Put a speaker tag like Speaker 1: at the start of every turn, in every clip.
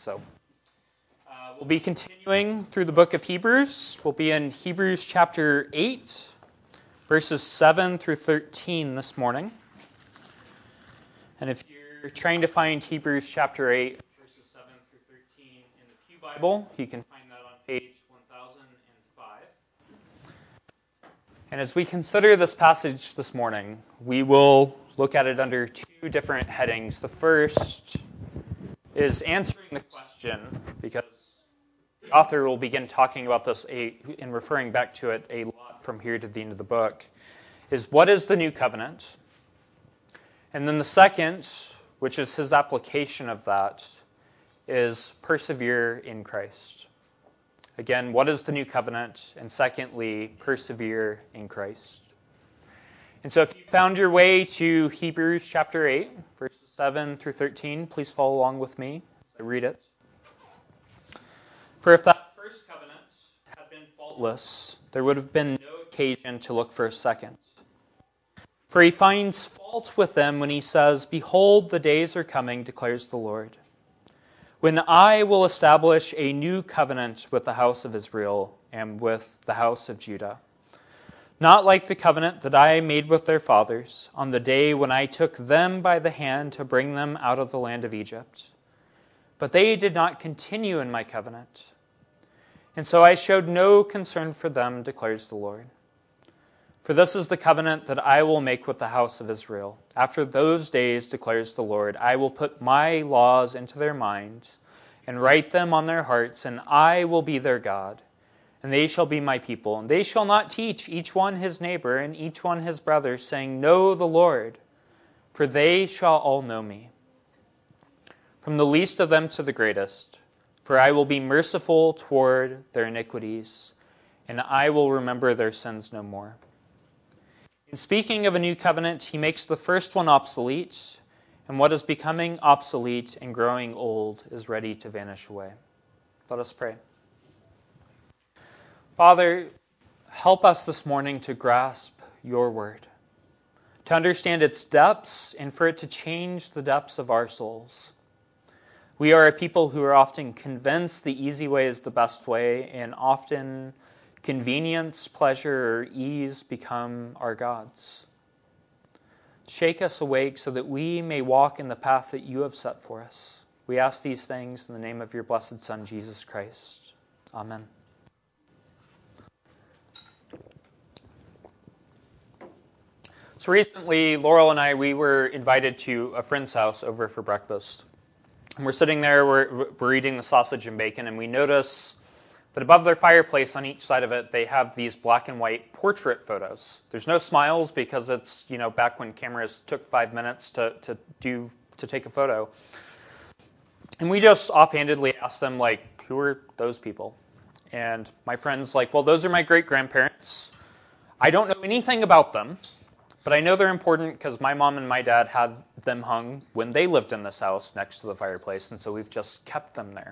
Speaker 1: So we'll be continuing through the book of Hebrews. We'll be in Hebrews chapter 8, verses 7 through 13 this morning. And if you're trying to find Hebrews chapter 8, verses 7 through 13 in the Pew Bible, you can find that on page 1005. And as we consider this passage this morning, we will look at it under two different headings. The first is answering the question, because the author will begin talking about this and referring back to it a lot from here to the end of the book, is what is the new covenant? And then the second, which is his application of that, is persevere in Christ. Again, what is the new covenant? And secondly, persevere in Christ. And so if you found your way to Hebrews chapter 8, verses 7 through 13, please follow along with me as I read it. For if that first covenant had been faultless, there would have been no occasion to look for a second. For he finds fault with them when he says, "Behold, the days are coming, declares the Lord, when I will establish a new covenant with the house of Israel and with the house of Judah. Not like the covenant that I made with their fathers on the day when I took them by the hand to bring them out of the land of Egypt. But they did not continue in my covenant. And so I showed no concern for them, declares the Lord. For this is the covenant that I will make with the house of Israel. After those days, declares the Lord, I will put my laws into their minds and write them on their hearts, and I will be their God. And they shall be my people. And they shall not teach each one his neighbor and each one his brother, saying, Know the Lord, for they shall all know me, from the least of them to the greatest. For I will be merciful toward their iniquities, and I will remember their sins no more. In speaking of a new covenant, he makes the first one obsolete, and what is becoming obsolete and growing old is ready to vanish away. Let us pray. Father, help us this morning to grasp your word, to understand its depths, and for it to change the depths of our souls. We are a people who are often convinced the easy way is the best way, and often convenience, pleasure, or ease become our gods. Shake us awake so that we may walk in the path that you have set for us. We ask these things in the name of your blessed Son, Jesus Christ. Amen. So recently, Laurel and I, we were invited to a friend's house over for breakfast. And we're sitting there, we're eating the sausage and bacon, and we notice that above their fireplace on each side of it, they have these black and white portrait photos. There's no smiles because it's, back when cameras took 5 minutes to take a photo. And we just offhandedly asked them, who are those people? And my friend's like, well, those are my great-grandparents. I don't know anything about them, but I know they're important because my mom and my dad had them hung when they lived in this house next to the fireplace, and so we've just kept them there.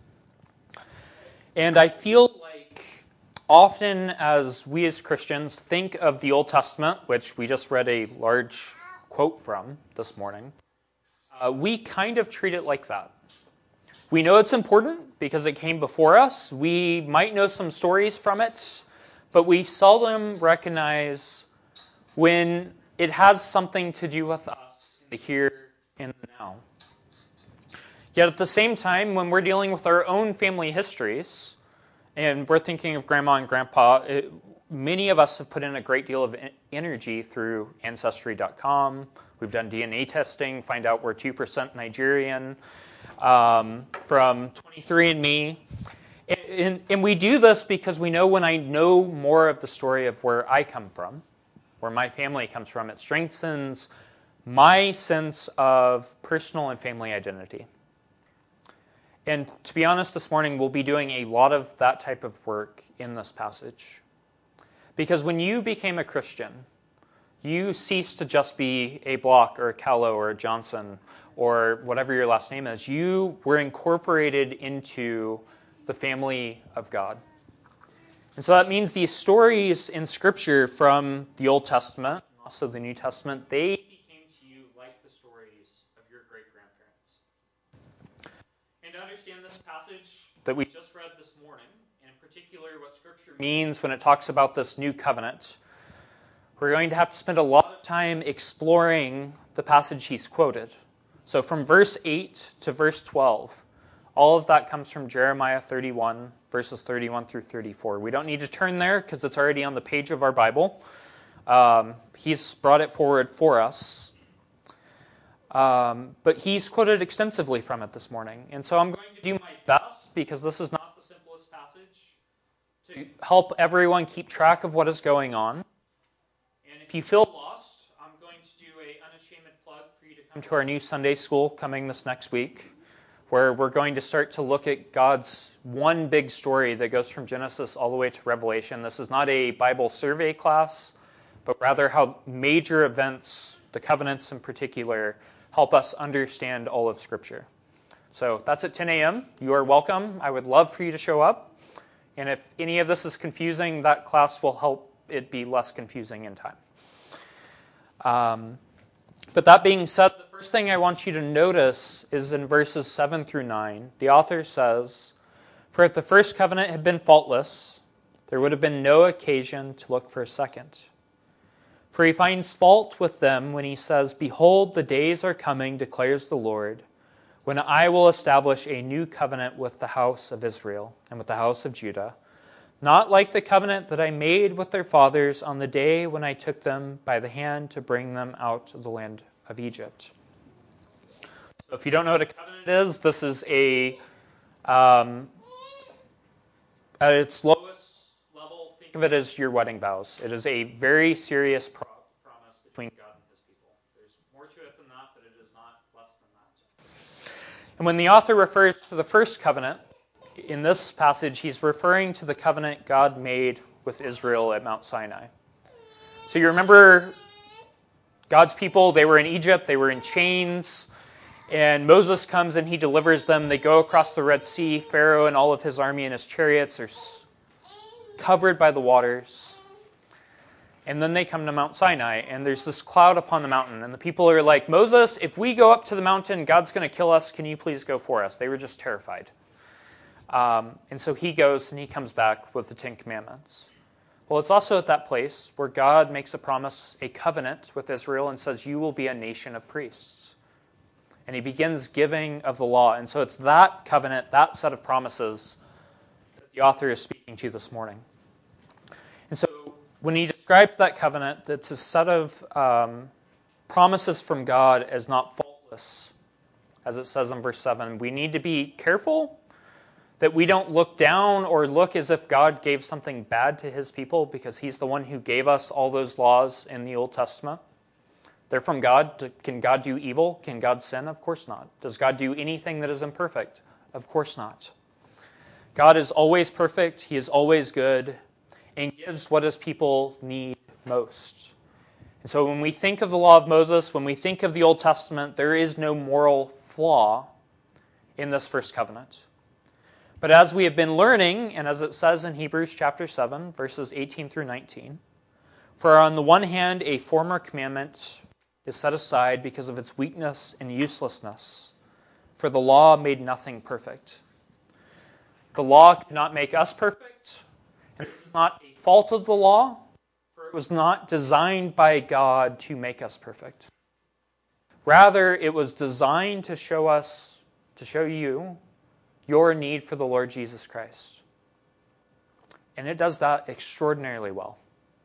Speaker 1: And I feel like often as we as Christians think of the Old Testament, which we just read a large quote from this morning, we kind of treat it like that. We know it's important because it came before us. We might know some stories from it, but we seldom recognize when it has something to do with us in the here and the now. Yet at the same time, when we're dealing with our own family histories, and we're thinking of Grandma and Grandpa, many of us have put in a great deal of energy through Ancestry.com. We've done DNA testing, find out we're 2% Nigerian, from 23andMe. And we do this because we know when I know more of the story of where I come from, where my family comes from, it strengthens my sense of personal and family identity. And to be honest, this morning we'll be doing a lot of that type of work in this passage. Because when you became a Christian, you ceased to just be a Block or a Callow or a Johnson or whatever your last name is. You were incorporated into the family of God. And so that means these stories in Scripture from the Old Testament, and also the New Testament, they became to you like the stories of your great-grandparents. And to understand this passage that we just read this morning, and in particular what Scripture means when it talks about this new covenant, we're going to have to spend a lot of time exploring the passage he's quoted. So from verse 8 to verse 12, all of that comes from Jeremiah 31, verses 31 through 34. We don't need to turn there because it's already on the page of our Bible. He's brought it forward for us. But he's quoted extensively from it this morning. And so I'm going to do my best, because this is not the simplest passage, to help everyone keep track of what is going on. And if you feel lost, I'm going to do an unashamed plug for you to come to our new Sunday school coming this next week, where we're going to start to look at God's one big story that goes from Genesis all the way to Revelation. This is not a Bible survey class, but rather how major events, the covenants in particular, help us understand all of Scripture. So that's at 10 a.m. You are welcome. I would love for you to show up. And if any of this is confusing, that class will help it be less confusing in time. But that being said, the first thing I want you to notice is in verses 7 through 9. The author says, "For if the first covenant had been faultless, there would have been no occasion to look for a second. For he finds fault with them when he says, 'Behold, the days are coming, declares the Lord, when I will establish a new covenant with the house of Israel and with the house of Judah, not like the covenant that I made with their fathers on the day when I took them by the hand to bring them out of the land of Egypt.'" So if you don't know what a covenant is, this is at its lowest level, think of it as your wedding vows. It is a very serious promise between God and his people. There's more to it than that, but it is not less than that. And when the author refers to the first covenant, in this passage, he's referring to the covenant God made with Israel at Mount Sinai. So you remember God's people, they were in Egypt, they were in chains, and Moses comes and he delivers them. They go across the Red Sea. Pharaoh and all of his army and his chariots are covered by the waters. And then they come to Mount Sinai, and there's this cloud upon the mountain. And the people are like, "Moses, if we go up to the mountain, God's going to kill us. Can you please go for us?" They were just terrified. And so he goes and he comes back with the Ten Commandments. Well, it's also at that place where God makes a promise, a covenant with Israel, and says, "You will be a nation of priests." And he begins giving of the law. And so it's that covenant, that set of promises that the author is speaking to this morning. And so when he describes that covenant, it's a set of promises from God as not faultless, as it says in verse 7. We need to be careful that we don't look down or look as if God gave something bad to his people, because he's the one who gave us all those laws in the Old Testament. They're from God. Can God do evil? Can God sin? Of course not. Does God do anything that is imperfect? Of course not. God is always perfect. He is always good, and gives what his people need most. And so when we think of the law of Moses, when we think of the Old Testament, there is no moral flaw in this first covenant. But as we have been learning, and as it says in Hebrews chapter 7, verses 18 through 19, for on the one hand, a former commandment is set aside because of its weakness and uselessness, for the law made nothing perfect. The law could not make us perfect, and this is not a fault of the law, for it was not designed by God to make us perfect. Rather, it was designed to show you, your need for the Lord Jesus Christ. And it does that extraordinarily well.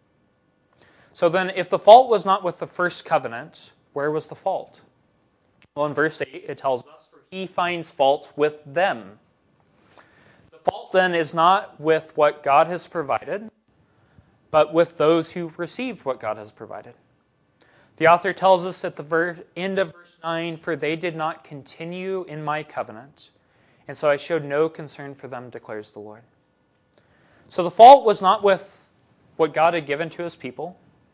Speaker 1: So then, if the fault was not with the first covenant, where was the fault? Well, in verse 8, it tells us, "For he finds fault with them." The fault then is not with what God has provided, but with those who received what God has provided. The author tells us at the end of verse 9, "For they did not continue in my covenant, and so I showed no concern for them, declares the Lord." So the fault was not with what God had given to his people,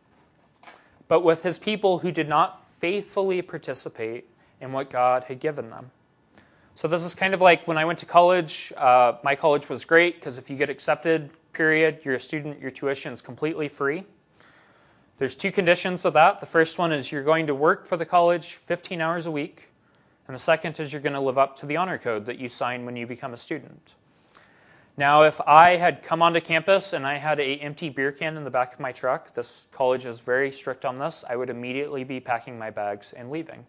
Speaker 1: but with his people who did not faithfully participate in what God had given them. So this is kind of like when I went to college. My college was great because if you get accepted, period, you're a student, your tuition is completely free. There's two conditions of that. The first one is you're going to work for the college 15 hours a week, And the second is you're going to live up to the honor code that you sign when you become a student. Now, if I had come onto campus and I had an empty beer can in the back of my truck, this college is very strict on this, I would immediately be packing my bags and leaving.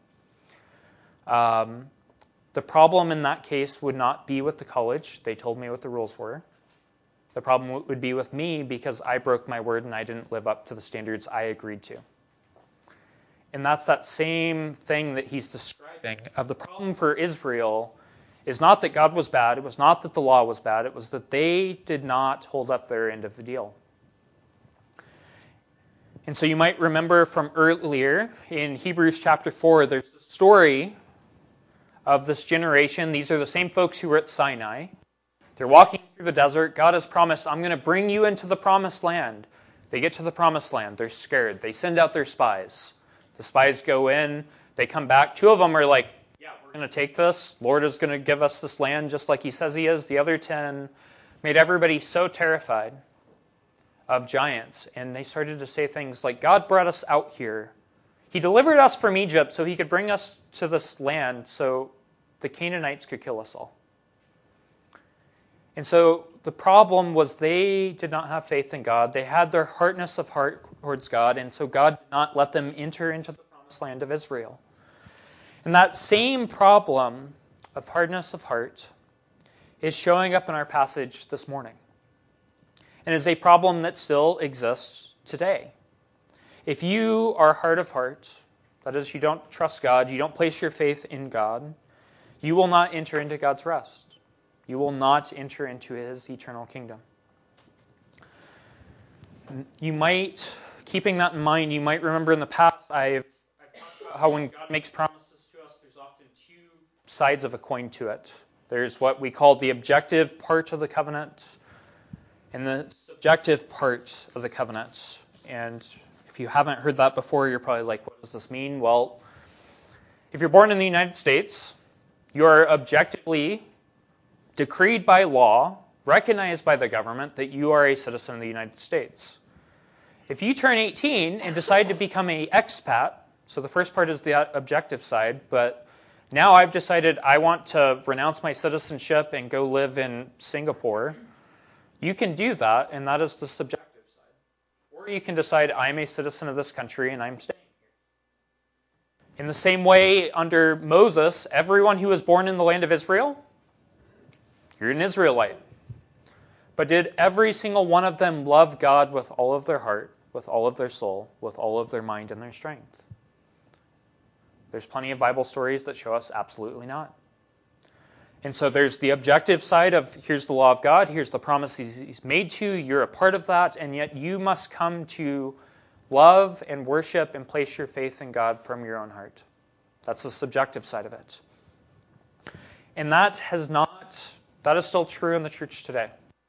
Speaker 1: The problem in that case would not be with the college. They told me what the rules were. The problem would be with me because I broke my word and I didn't live up to the standards I agreed to. And that's that same thing that he's describing of the problem for Israel is not that God was bad. It was not that the law was bad. It was that they did not hold up their end of the deal. And so you might remember from earlier in Hebrews chapter 4, there's a story of this generation. These are the same folks who were at Sinai. They're walking through the desert. God has promised, I'm going to bring you into the promised land. They get to the promised land. They're scared. They send out their spies. The spies go in. They come back. 2 of them are like, yeah, we're going to take this. Lord is going to give us this land just like he says he is. The other 10 made everybody so terrified of giants. And they started to say things like, God brought us out here. He delivered us from Egypt so he could bring us to this land so the Canaanites could kill us all. And so the problem was they did not have faith in God. They had their hardness of heart towards God, and so God did not let them enter into the promised land of Israel. And that same problem of hardness of heart is showing up in our passage this morning. And is a problem that still exists today. If you are hard of heart, that is, you don't trust God, you don't place your faith in God, you will not enter into God's rest. You will not enter into his eternal kingdom. You might, keeping that in mind, you might remember in the past I've talked about how when God makes promises to us, there's often 2 sides of a coin to it. There's what we call the objective part of the covenant and the subjective part of the covenant. And if you haven't heard that before, you're probably like, what does this mean? Well, if you're born in the United States, you are objectively decreed by law, recognized by the government, that you are a citizen of the United States. If you turn 18 and decide to become an expat, so the first part is the objective side, but now I've decided I want to renounce my citizenship and go live in Singapore, you can do that, and that is the subjective side. Or you can decide I'm a citizen of this country and I'm staying here. In the same way, under Moses, everyone who was born in the land of Israel, you're an Israelite. But did every single one of them love God with all of their heart, with all of their soul, with all of their mind and their strength? There's plenty of Bible stories that show us absolutely not. And so there's the objective side of here's the law of God, here's the promise he's made to you, you're a part of that, and yet you must come to love and worship and place your faith in God from your own heart. That's the subjective side of it. And that is still true in the church today.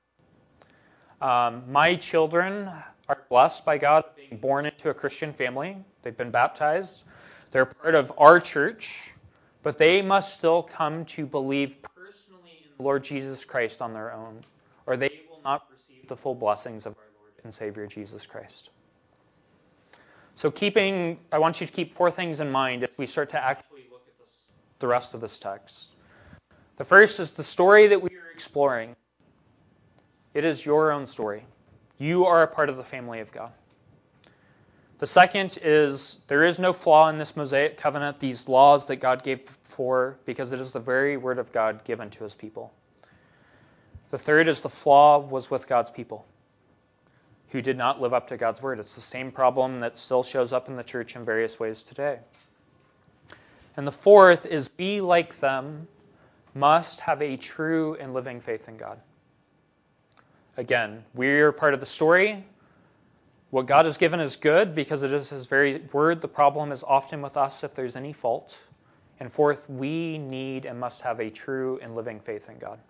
Speaker 1: My children are blessed by God being born into a Christian family. They've been baptized. They're part of our church, but they must still come to believe personally in the Lord Jesus Christ on their own, or they will not receive the full blessings of our Lord and Savior Jesus Christ. So I want you to keep 4 things in mind as we start to actually look at the rest of this text. The first is the story that we are exploring. It is your own story. You are a part of the family of God. The second is there is no flaw in this Mosaic covenant, these laws that God gave before, because it is the very word of God given to his people. The third is the flaw was with God's people who did not live up to God's word. It's the same problem that still shows up in the church in various ways today. And the fourth is be like them, must have a true and living faith in God. Again, we're part of the story. What God has given is good because it is his very word. The problem is often with us if there's any fault. And fourth, we need and must have a true and living faith in God.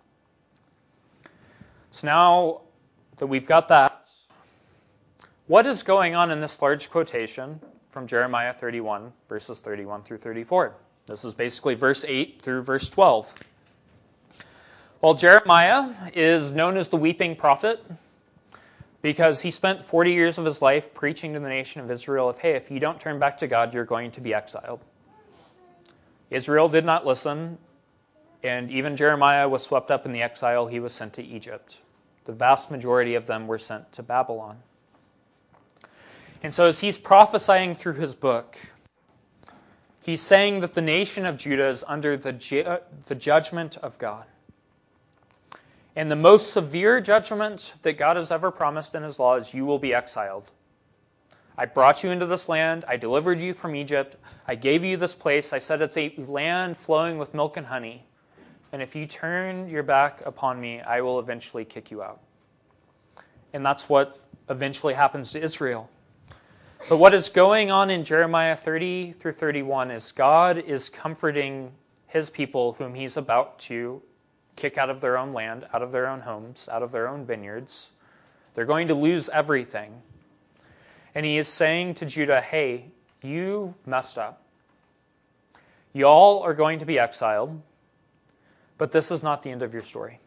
Speaker 1: So now that we've got that, what is going on in this large quotation from Jeremiah 31, verses 31 through 34? This is basically verse 8 through verse 12. Well, Jeremiah is known as the weeping prophet because he spent 40 years of his life preaching to the nation of Israel of, hey, if you don't turn back to God, you're going to be exiled. Israel did not listen, and even Jeremiah was swept up in the exile. He was sent to Egypt. The vast majority of them were sent to Babylon. And so as he's prophesying through his book, he's saying that the nation of Judah is under the judgment of God. And the most severe judgment that God has ever promised in his law is you will be exiled. I brought you into this land. I delivered you from Egypt. I gave you this place. I said it's a land flowing with milk and honey. And if you turn your back upon me, I will eventually kick you out. And that's what eventually happens to Israel. But what is going on in Jeremiah 30 through 31 is God is comforting his people whom he's about to kick out of their own land, out of their own homes, out of their own vineyards. They're going to lose everything. And he is saying to Judah, hey, you messed up. Y'all are going to be exiled, but this is not the end of your story.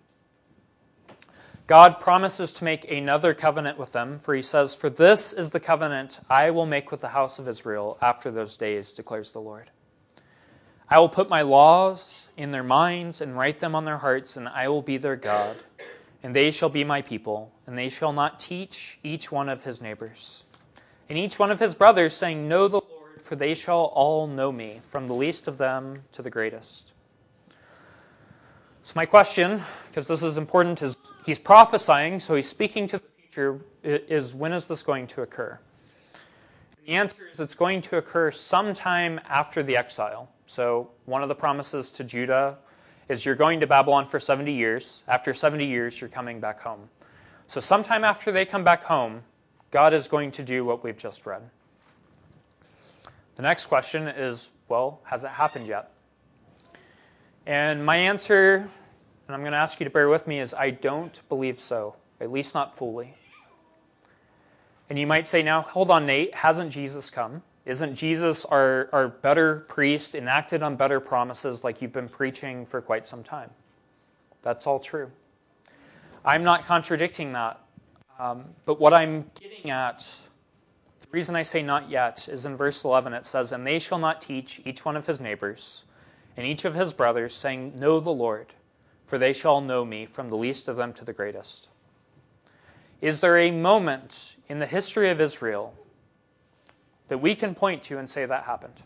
Speaker 1: God promises to make another covenant with them, for he says, for this is the covenant I will make with the house of Israel after those days, declares the Lord. I will put my laws in their minds and write them on their hearts, and I will be their God, and they shall be my people, and they shall not teach each one of his neighbors, and each one of his brothers, saying, know the Lord, for they shall all know me, from the least of them to the greatest. So my question, because this is important, is he's prophesying, so he's speaking to the future, is when is this going to occur? And the answer is it's going to occur sometime after the exile. So one of the promises to Judah is you're going to Babylon for 70 years. After 70 years, you're coming back home. So sometime after they come back home, God is going to do what we've just read. The next question is, well, has it happened yet? And my answer, and I'm going to ask you to bear with me, is I don't believe so, at least not fully. And you might say, now, hold on, Nate, hasn't Jesus come? Isn't Jesus our better priest, enacted on better promises like you've been preaching for quite some time? That's all true. I'm not contradicting that. But what I'm getting at, the reason I say not yet, is in verse 11 it says, and they shall not teach each one of his neighbors and each of his brothers, saying, know the Lord, for they shall know me, from the least of them to the greatest. Is there a moment in the history of Israel that we can point to and say that happened?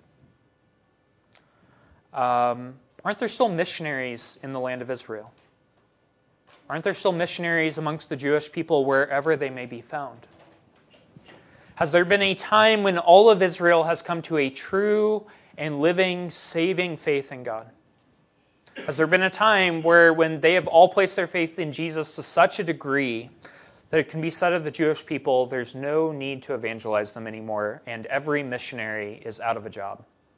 Speaker 1: Aren't there still missionaries in the land of Israel? Aren't there still missionaries amongst the Jewish people wherever they may be found? Has there been a time when all of Israel has come to a true and living, saving faith in God? Has there been a time where when they have all placed their faith in Jesus to such a degree that it can be said of the Jewish people, there's no need to evangelize them anymore, and every missionary is out of a job?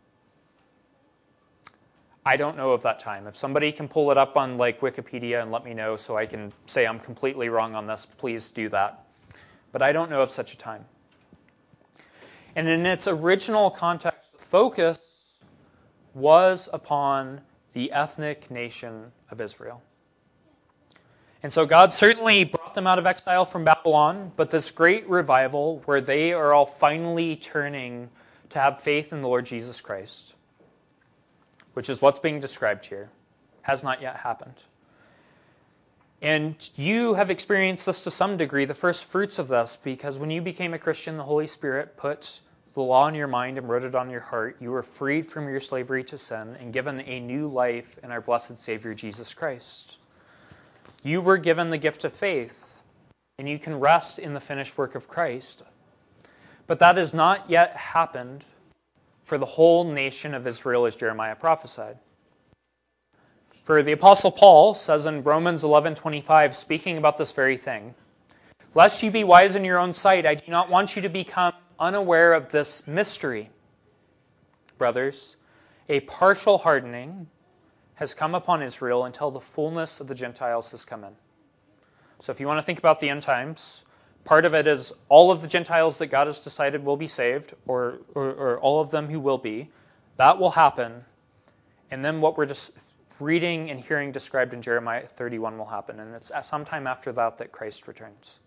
Speaker 1: I don't know of that time. If somebody can pull it up on like Wikipedia and let me know so I can say I'm completely wrong on this, please do that. But I don't know of such a time. And in its original context, the focus was upon the ethnic nation of Israel. And so God certainly brought them out of exile from Babylon, but this great revival where they are all finally turning to have faith in the Lord Jesus Christ, which is what's being described here, has not yet happened. And you have experienced this to some degree, the first fruits of this, because when you became a Christian, the Holy Spirit put the law in your mind and wrote it on your heart. You were freed from your slavery to sin and given a new life in our blessed Savior, Jesus Christ. You were given the gift of faith, and you can rest in the finished work of Christ. But that has not yet happened for the whole nation of Israel, as Jeremiah prophesied. For the Apostle Paul says in Romans 11:25, speaking about this very thing, lest you be wise in your own sight, I do not want you to become unaware of this mystery. Brothers, a partial hardening has come upon Israel until the fullness of the Gentiles has come in. So if you want to think about the end times, part of it is all of the Gentiles that God has decided will be saved, or all of them who will be. That will happen. And then what we're just reading and hearing described in Jeremiah 31 will happen. And it's sometime after that that Christ returns.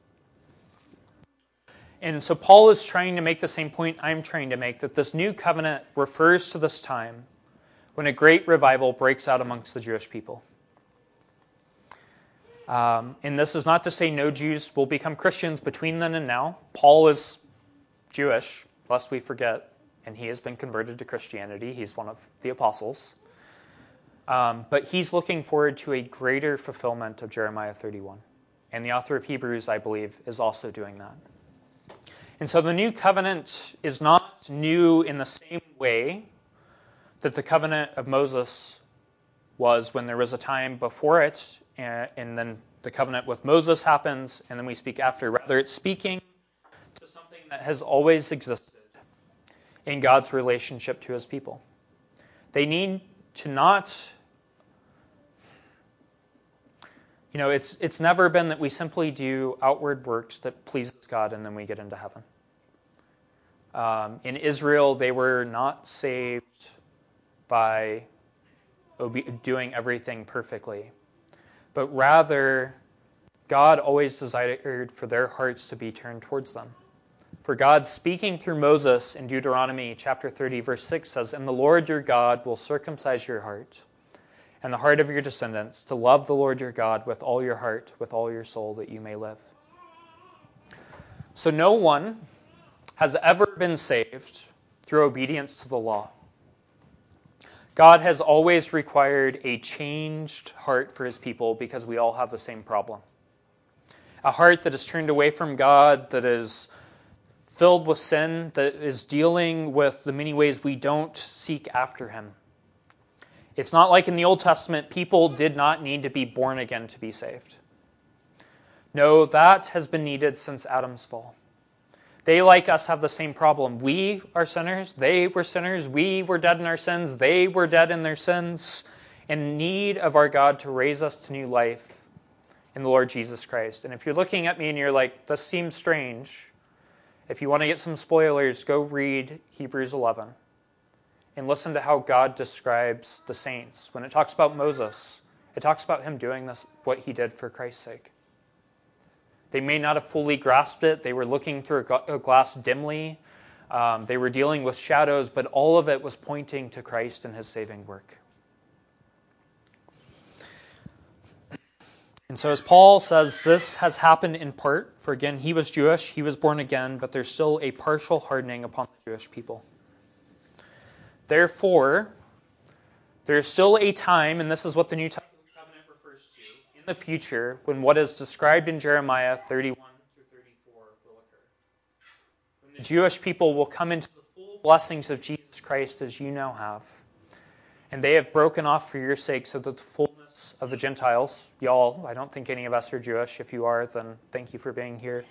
Speaker 1: And so Paul is trying to make the same point I'm trying to make, that this new covenant refers to this time when a great revival breaks out amongst the Jewish people. And this is not to say no Jews will become Christians between then and now. Paul is Jewish, lest we forget, and he has been converted to Christianity. He's one of the apostles. But he's looking forward to a greater fulfillment of Jeremiah 31. And the author of Hebrews, I believe, is also doing that. And so the new covenant is not new in the same way that the covenant of Moses was when there was a time before it, and then the covenant with Moses happens, and then we speak after. Rather, it's speaking to something that has always existed in God's relationship to his people. They need to not... it's never been that we simply do outward works that pleases God and then we get into heaven. In Israel, they were not saved by doing everything perfectly, but rather God always desired for their hearts to be turned towards them. For God, speaking through Moses in Deuteronomy chapter 30, verse 6 says, "And the Lord your God will circumcise your heart and the heart of your descendants, to love the Lord your God with all your heart, with all your soul, that you may live." So no one has ever been saved through obedience to the law. God has always required a changed heart for his people because we all have the same problem. A heart that is turned away from God, that is filled with sin, that is dealing with the many ways we don't seek after him. It's not like in the Old Testament, people did not need to be born again to be saved. No, that has been needed since Adam's fall. They, like us, have the same problem. We are sinners. They were sinners. We were dead in our sins. They were dead in their sins, in need of our God to raise us to new life in the Lord Jesus Christ. And if you're looking at me and you're like, this seems strange, if you want to get some spoilers, go read Hebrews 11. And listen to how God describes the saints. When it talks about Moses, it talks about him doing this, what he did for Christ's sake. They may not have fully grasped it. They were looking through a glass dimly. They were dealing with shadows, but all of it was pointing to Christ and his saving work. And so as Paul says, this has happened in part. For again, he was Jewish, he was born again, but there's still a partial hardening upon the Jewish people. Therefore, there's still a time, and this is what the New Covenant refers to, in the future, when what is described in Jeremiah 31 through 34 will occur. When the Jewish people will come into the full blessings of Jesus Christ as you now have. And they have broken off for your sake so that the fullness of the Gentiles, y'all, I don't think any of us are Jewish. If you are, then thank you for being here.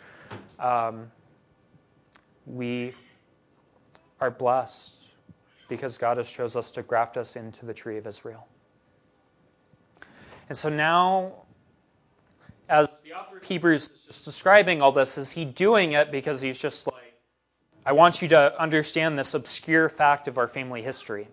Speaker 1: We are blessed because God has chose us to graft us into the tree of Israel. And so now, as the author of Hebrews is just describing all this, is he doing it because he's just like, I want you to understand this obscure fact of our family history,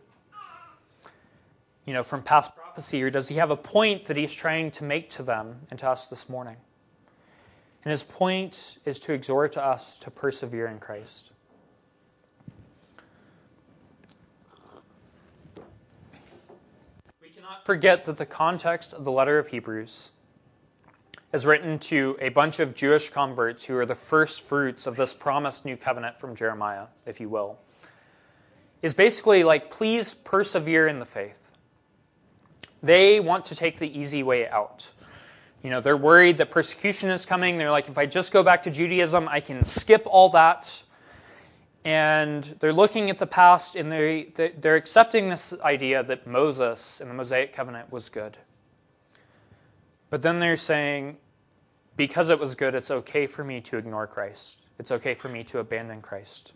Speaker 1: from past prophecy, or does he have a point that he's trying to make to them and to us this morning? And his point is to exhort us to persevere in Christ. Not forget that the context of the letter of Hebrews is written to a bunch of Jewish converts who are the first fruits of this promised new covenant from Jeremiah, if you will. Is basically like, please persevere in the faith. They want to take the easy way out. They're worried that persecution is coming. They're like, if I just go back to Judaism, I can skip all that. And they're looking at the past, and they're accepting this idea that Moses in the Mosaic covenant was good. But then they're saying, because it was good, it's okay for me to ignore Christ. It's okay for me to abandon Christ.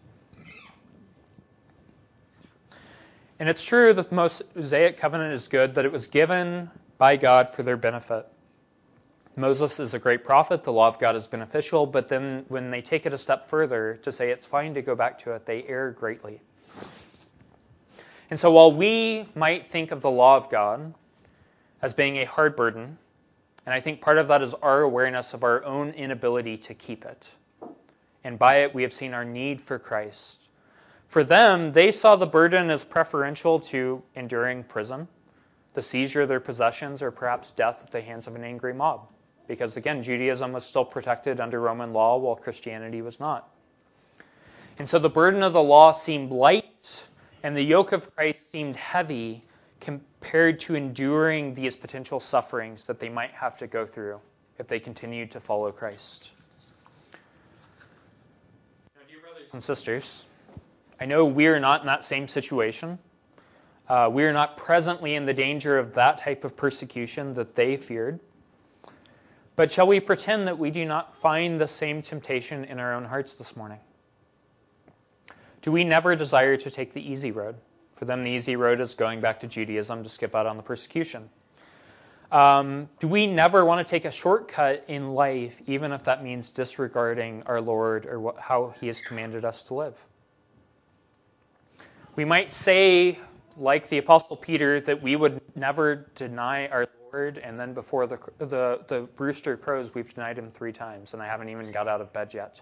Speaker 1: And it's true that the Mosaic covenant is good, that it was given by God for their benefit. Moses is a great prophet, the law of God is beneficial, but then when they take it a step further to say it's fine to go back to it, they err greatly. And so while we might think of the law of God as being a hard burden, and I think part of that is our awareness of our own inability to keep it, and by it we have seen our need for Christ. For them, they saw the burden as preferential to enduring prison, the seizure of their possessions, or perhaps death at the hands of an angry mob. Because again, Judaism was still protected under Roman law while Christianity was not. And so the burden of the law seemed light, and the yoke of Christ seemed heavy compared to enduring these potential sufferings that they might have to go through if they continued to follow Christ. Now, dear brothers and sisters, I know we are not in that same situation. We are not presently in the danger of that type of persecution that they feared. But shall we pretend that we do not find the same temptation in our own hearts this morning? Do we never desire to take the easy road? For them, the easy road is going back to Judaism to skip out on the persecution. Do we never want to take a shortcut in life, even if that means disregarding our Lord or how He has commanded us to live? We might say, like the Apostle Peter, that we would never deny our Lord, and then before the rooster crows, we've denied Him 3 times, and I haven't even got out of bed yet.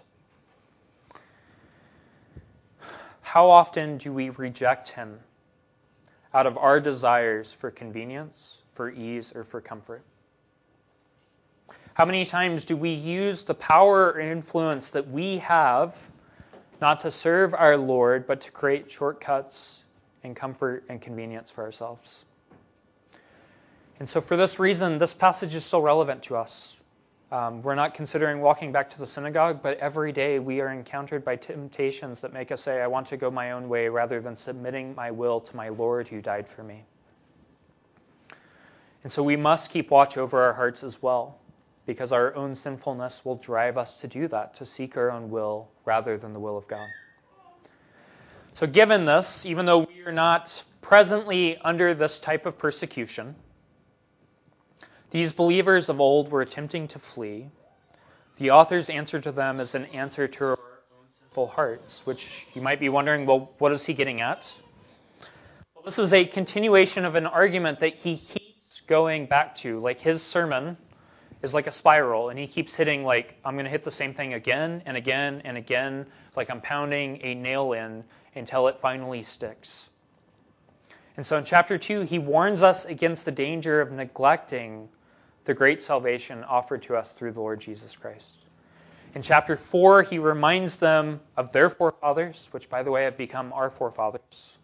Speaker 1: How often do we reject Him out of our desires for convenience, for ease, or for comfort? How many times do we use the power or influence that we have not to serve our Lord, but to create shortcuts and comfort and convenience for ourselves? And so for this reason, this passage is still relevant to us. We're not considering walking back to the synagogue, but every day we are encountered by temptations that make us say, I want to go my own way rather than submitting my will to my Lord who died for me. And so we must keep watch over our hearts as well, because our own sinfulness will drive us to do that, to seek our own will rather than the will of God. So given this, even though we are not presently under this type of persecution, these believers of old were attempting to flee. The author's answer to them is an answer to our own sinful hearts, which you might be wondering, well, what is he getting at? Well, this is a continuation of an argument that he keeps going back to. Like his sermon is like a spiral, and he keeps hitting I'm going to hit the same thing again and again and again, like I'm pounding a nail in until it finally sticks. And so in chapter 2, he warns us against the danger of neglecting the great salvation offered to us through the Lord Jesus Christ. In chapter 4, he reminds them of their forefathers, which, by the way, have become our forefathers,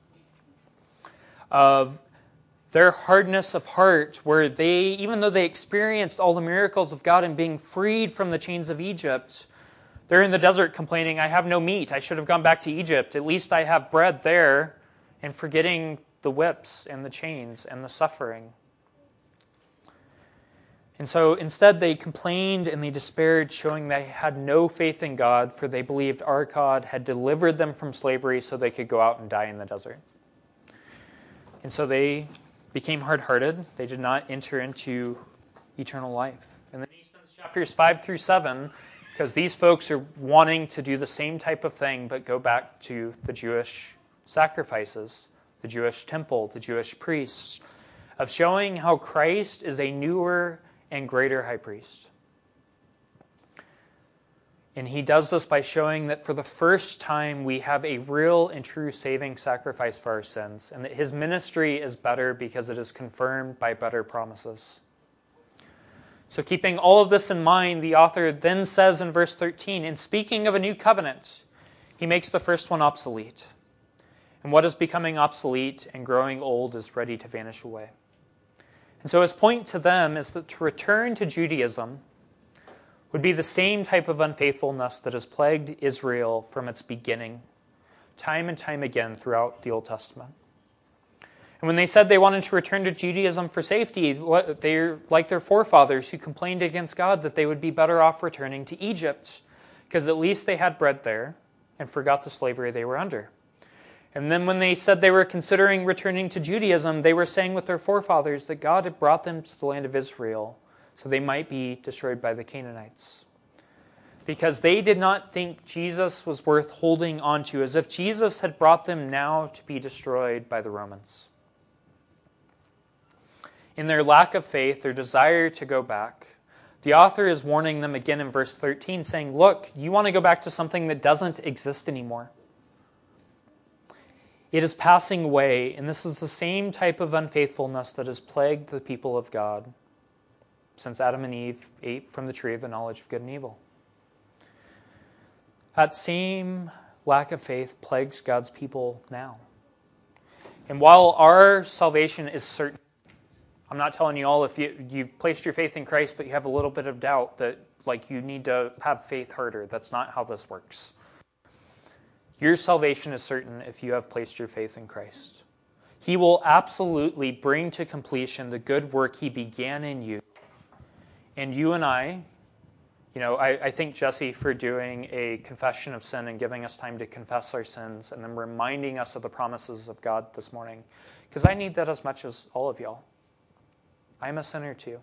Speaker 1: of their hardness of heart, where they, even though they experienced all the miracles of God and being freed from the chains of Egypt, they're in the desert complaining, I have no meat. I should have gone back to Egypt. At least I have bread there, and forgetting the whips and the chains and the suffering. And so instead they complained and they despaired, showing they had no faith in God, for they believed our God had delivered them from slavery so they could go out and die in the desert. And so they became hard-hearted. They did not enter into eternal life. And then he spends chapters 5 through 7, because these folks are wanting to do the same type of thing, but go back to the Jewish sacrifices, the Jewish temple, the Jewish priests, of showing how Christ is a newer and greater high priest. And he does this by showing that for the first time we have a real and true saving sacrifice for our sins, and that his ministry is better because it is confirmed by better promises. So keeping all of this in mind, the author then says in verse 13, in speaking of a new covenant, he makes the first one obsolete. And what is becoming obsolete and growing old is ready to vanish away. And so his point to them is that to return to Judaism would be the same type of unfaithfulness that has plagued Israel from its beginning, time and time again throughout the Old Testament. And when they said they wanted to return to Judaism for safety, they're like their forefathers who complained against God that they would be better off returning to Egypt, because at least they had bread there and forgot the slavery they were under. And then when they said they were considering returning to Judaism, they were saying with their forefathers that God had brought them to the land of Israel so they might be destroyed by the Canaanites. Because they did not think Jesus was worth holding on to, as if Jesus had brought them now to be destroyed by the Romans. In their lack of faith, their desire to go back, the author is warning them again in verse 13, saying, look, you want to go back to something that doesn't exist anymore. It is passing away, and this is the same type of unfaithfulness that has plagued the people of God since Adam and Eve ate from the tree of the knowledge of good and evil. That same lack of faith plagues God's people now. And while our salvation is certain, I'm not telling you all if you've placed your faith in Christ, but you have a little bit of doubt that you need to have faith harder. That's not how this works. Your salvation is certain if you have placed your faith in Christ. He will absolutely bring to completion the good work he began in you. And you and I thank Jesse for doing a confession of sin and giving us time to confess our sins and then reminding us of the promises of God this morning. Because I need that as much as all of y'all. I'm a sinner too.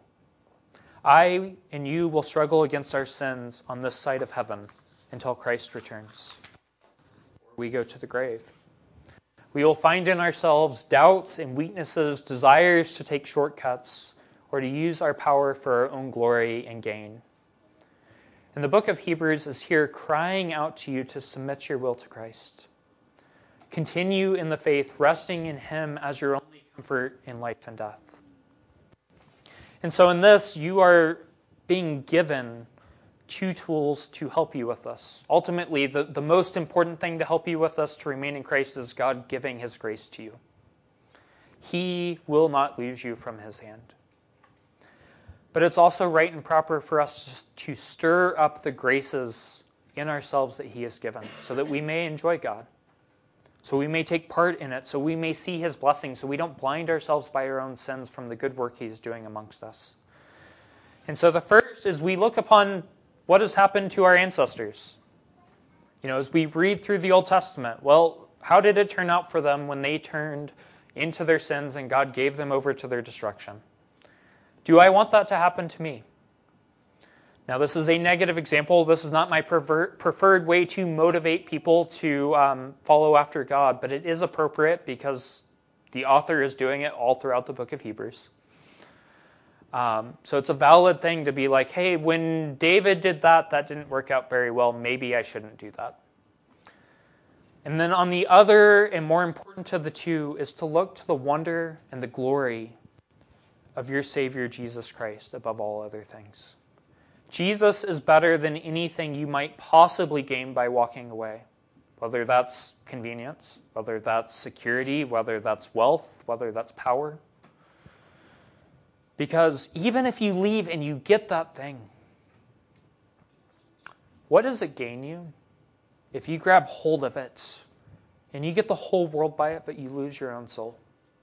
Speaker 1: I and you will struggle against our sins on this side of heaven until Christ returns. We go to the grave. We will find in ourselves doubts and weaknesses, desires to take shortcuts, or to use our power for our own glory and gain. And the book of Hebrews is here crying out to you to submit your will to Christ. Continue in the faith, resting in Him as your only comfort in life and death. And so in this, you are being given two tools to help you with this. Ultimately, the most important thing to help you with this to remain in Christ is God giving His grace to you. He will not lose you from His hand. But it's also right and proper for us to stir up the graces in ourselves that He has given so that we may enjoy God, so we may take part in it, so we may see His blessing, so we don't blind ourselves by our own sins from the good work He's doing amongst us. And so the first is we look upon what has happened to our ancestors. As we read through the Old Testament, well, how did it turn out for them when they turned into their sins and God gave them over to their destruction? Do I want that to happen to me? Now, this is a negative example. This is not my preferred way to motivate people to follow after God, but it is appropriate because the author is doing it all throughout the book of Hebrews. So it's a valid thing to be like, hey, when David did that didn't work out very well. Maybe I shouldn't do that. And then on the other and more important of the two is to look to the wonder and the glory of your Savior, Jesus Christ, above all other things. Jesus is better than anything you might possibly gain by walking away, whether that's convenience, whether that's security, whether that's wealth, whether that's power. Because even if you leave and you get that thing, what does it gain you if you grab hold of it and you get the whole world by it, but you lose your own soul?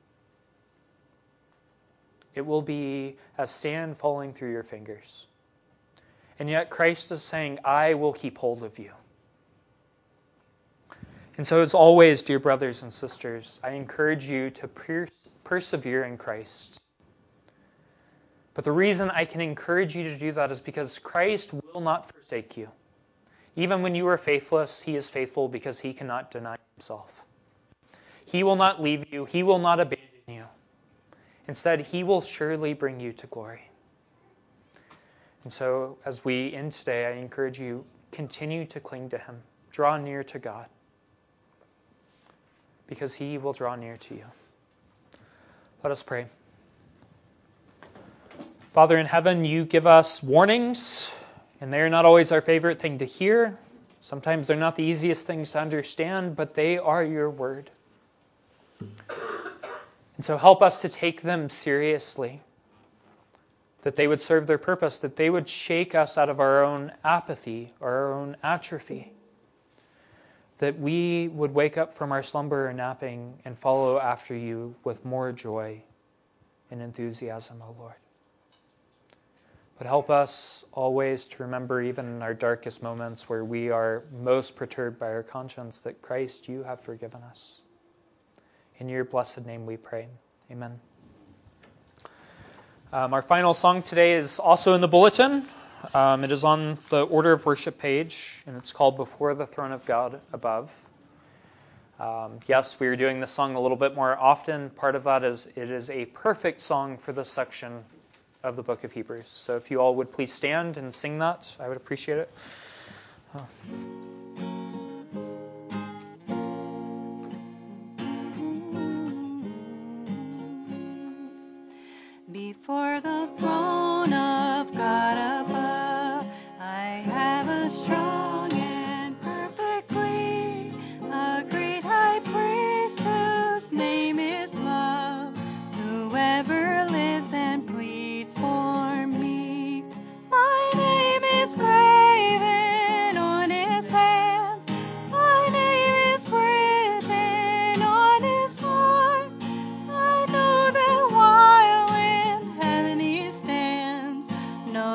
Speaker 1: It will be as sand falling through your fingers. And yet Christ is saying, I will keep hold of you. And so as always, dear brothers and sisters, I encourage you to persevere in Christ. But the reason I can encourage you to do that is because Christ will not forsake you. Even when you are faithless, He is faithful because He cannot deny Himself. He will not leave you. He will not abandon you. Instead, He will surely bring you to glory. And so, as we end today, I encourage you, continue to cling to Him. Draw near to God. Because He will draw near to you. Let us pray. Father in heaven, You give us warnings, and they're not always our favorite thing to hear. Sometimes they're not the easiest things to understand, but they are Your word. And so help us to take them seriously, that they would serve their purpose, that they would shake us out of our own apathy or our own atrophy, that we would wake up from our slumber and napping and follow after You with more joy and enthusiasm, O Lord. But help us always to remember, even in our darkest moments where we are most perturbed by our conscience, that Christ, You have forgiven us. In Your blessed name we pray. Amen. Our final song today is also in the bulletin. It is on the Order of Worship page, and it's called Before the Throne of God Above. Yes, we are doing this song a little bit more often. Part of that is it is a perfect song for this section of the book of Hebrews. So if you all would please stand and sing that, I would appreciate it.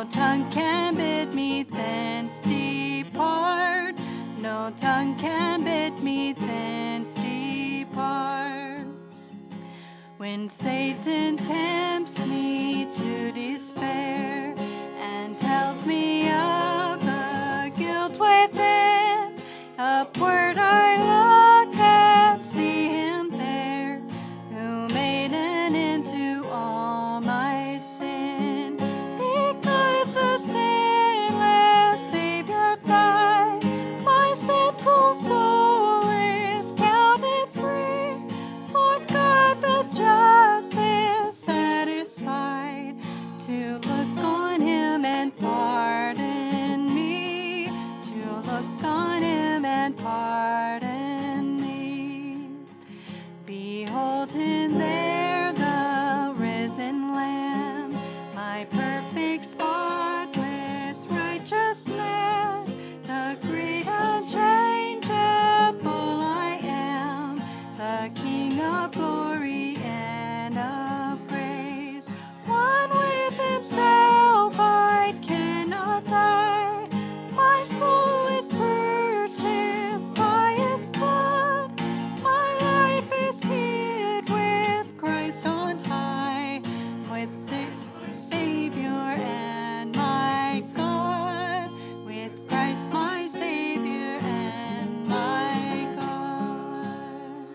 Speaker 2: No tongue can bid me thence depart. No tongue can bid me thence depart. When Satan tempts me to despair and tells me of the guilt within, upward I look and see him there, who made an end to all my sin. Because the sinless Savior died, my sinful soul is counted free. For God the just is satisfied to look on him and pardon me, to look on him and pardon me. Behold him there, the risen Lamb, my perfect spotless righteousness, the great unchangeable I am, the King of glory and of grace. One with himself I cannot die, my soul is purchased by his blood, my life is hid with Christ on high, with Savior and my God, with Christ my Savior and my God.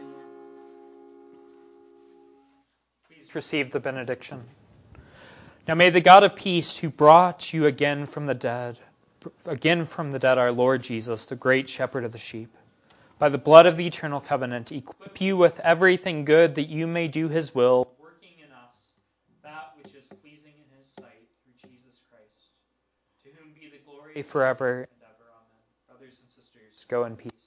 Speaker 1: Please receive the benediction. Now may the God of peace, who brought you again from the dead, our Lord Jesus, the great shepherd of the sheep, by the blood of the eternal covenant, equip you with everything good that you may do his will, working in us that which is pleasing in his sight, through Jesus Christ, to whom be the glory forever and ever. Amen. Brothers and sisters, go in peace.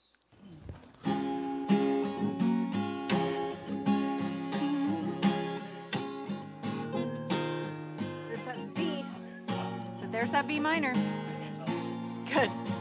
Speaker 2: There's that B. So there's that B minor. Good.